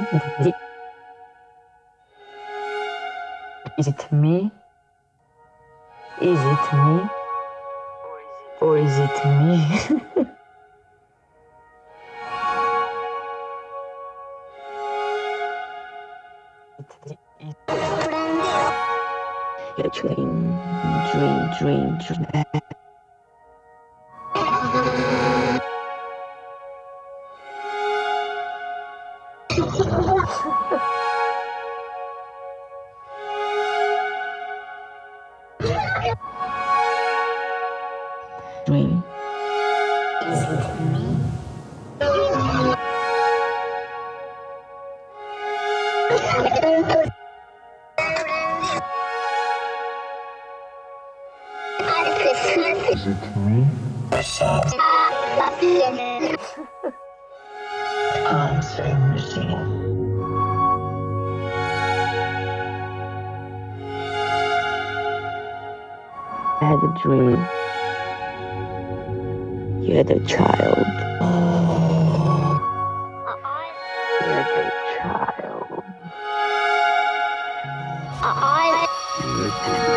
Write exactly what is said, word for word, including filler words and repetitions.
Is it me? Is it me? Or is it me? Dream, dream, dream, dream. Dream. Is it me? Is it me? Answering machine. I had a dream. You had a child. You had a child. You had a